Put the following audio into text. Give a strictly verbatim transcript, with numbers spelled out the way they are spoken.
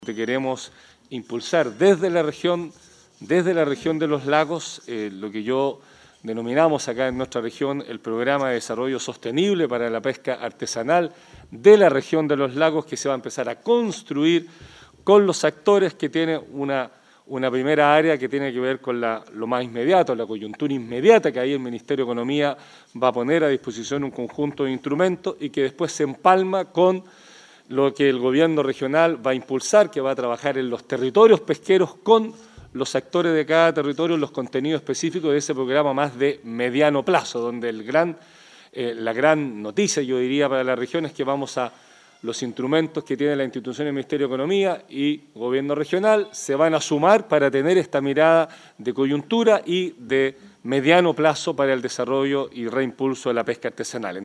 que queremos impulsar desde la región, desde la región de los lagos, eh, lo que yo denominamos acá en nuestra región el Programa de Desarrollo Sostenible para la Pesca Artesanal de la región de los lagos, que se va a empezar a construir con los actores, que tiene una, una primera área que tiene que ver con la, lo más inmediato, la coyuntura inmediata, que ahí el Ministerio de Economía va a poner a disposición un conjunto de instrumentos y que después se empalma con lo que el gobierno regional va a impulsar, que va a trabajar en los territorios pesqueros con los actores de cada territorio, los contenidos específicos de ese programa más de mediano plazo, donde el gran, eh, la gran noticia, yo diría, para la región es que vamos a los instrumentos que tiene la institución del Ministerio de Economía y Gobierno regional se van a sumar para tener esta mirada de coyuntura y de mediano plazo para el desarrollo y reimpulso de la pesca artesanal.